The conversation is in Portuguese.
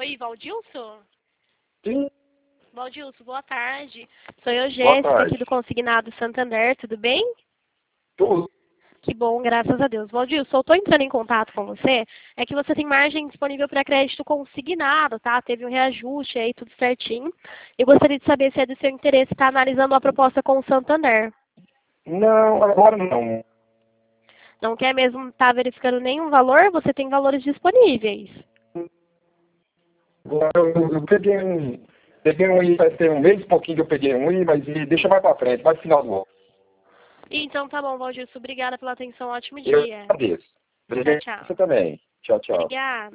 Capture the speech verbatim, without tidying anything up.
Oi, Valdilson? Sim. Valdilson, boa tarde. Sou eu, Boa Jéssica, tarde. aqui do Consignado Santander, tudo bem? Tudo. Que bom, graças a Deus. Valdilson, eu estou entrando em contato com você, é que você tem margem disponível para crédito consignado, tá? Teve um reajuste aí, tudo certinho. Eu gostaria de saber se é do seu interesse estar analisando a proposta com o Santander. Não, agora não. Não quer mesmo estar verificando nenhum valor? Você tem valores disponíveis. Agora eu, eu peguei um. Peguei um aí, vai ter um mês e pouquinho que eu peguei um aí, mas e deixa mais pra frente, mais no final do ano. Então tá bom, Valdilson. Obrigada pela atenção. Ótimo Eu dia. agradeço. Tchau, Obrigado tchau. você também. Tchau, tchau. Obrigada.